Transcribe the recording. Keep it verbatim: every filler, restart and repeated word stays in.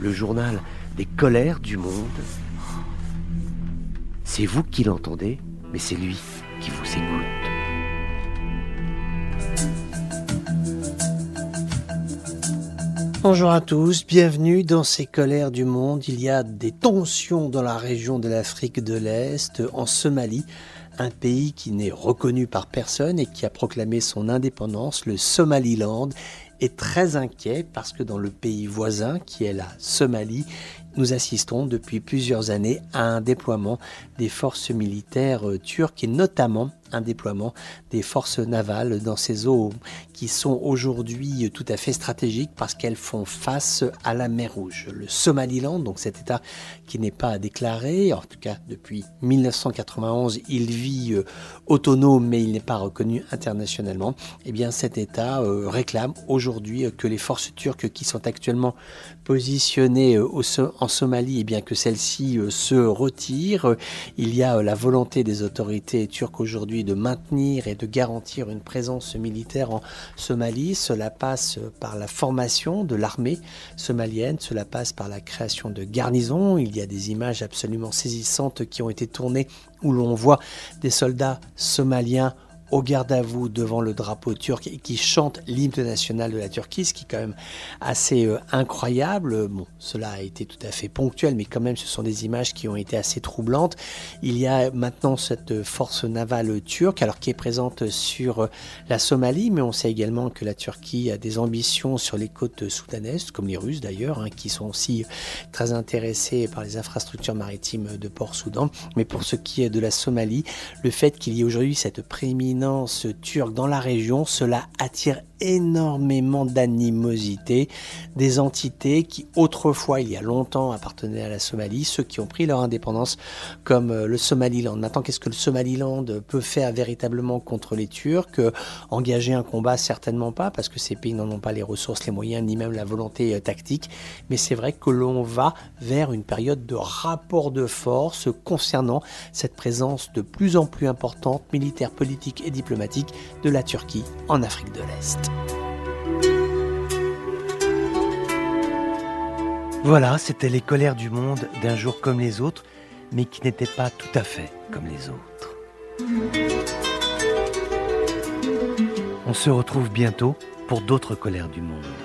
le journal des colères du monde. C'est vous qui l'entendez, mais c'est lui qui vous écoute. Bonjour à tous, bienvenue dans ces colères du monde. Il y a des tensions dans la région de l'Afrique de l'Est, en Somalie, un pays qui n'est reconnu par personne et qui a proclamé son indépendance, le Somaliland, est très inquiet parce que dans le pays voisin, qui est la Somalie, nous assistons depuis plusieurs années à un déploiement des forces militaires turques et notamment un déploiement des forces navales dans ces eaux qui sont aujourd'hui tout à fait stratégiques parce qu'elles font face à la mer Rouge. Le Somaliland, donc cet État qui n'est pas déclaré, en tout cas depuis mille neuf cent quatre-vingt-onze, il vit euh, autonome mais il n'est pas reconnu internationalement. Eh bien cet État euh, réclame aujourd'hui que les forces turques qui sont actuellement positionnées euh, au, en Somalie, eh bien que celles-ci euh, se retirent. Il y a euh, la volonté des autorités turques aujourd'hui de maintenir et de garantir une présence militaire en Somalie. Cela passe par la formation de l'armée somalienne, cela passe par la création de garnisons. Il y a des images absolument saisissantes qui ont été tournées où l'on voit des soldats somaliens au garde à vous devant le drapeau turc et qui chantent l'hymne national de la Turquie, ce qui est quand même assez euh, incroyable. Bon, cela a été tout à fait ponctuel, mais quand même ce sont des images qui ont été assez troublantes. Il y a maintenant cette force navale turque, alors qui est présente sur la Somalie, mais on sait également que la Turquie a des ambitions sur les côtes soudanaises, comme les Russes d'ailleurs, hein, qui sont aussi très intéressés par les infrastructures maritimes de Port-Soudan. Mais pour ce qui est de la Somalie, le fait qu'il y ait aujourd'hui cette prééminence turque dans la région, cela attire énormément d'animosité des entités qui autrefois, il y a longtemps, appartenaient à la Somalie, ceux qui ont pris leur indépendance comme le Somaliland. Maintenant, qu'est-ce que le Somaliland peut faire véritablement contre les Turcs? Engager un combat, certainement pas, parce que ces pays n'en ont pas les ressources, les moyens, ni même la volonté tactique, mais c'est vrai que l'on va vers une période de rapport de force concernant cette présence de plus en plus importante, militaire, politique et diplomatique de la Turquie en Afrique de l'Est. Voilà, c'était les colères du monde d'un jour comme les autres, mais qui n'étaient pas tout à fait comme les autres. On se retrouve bientôt pour d'autres colères du monde.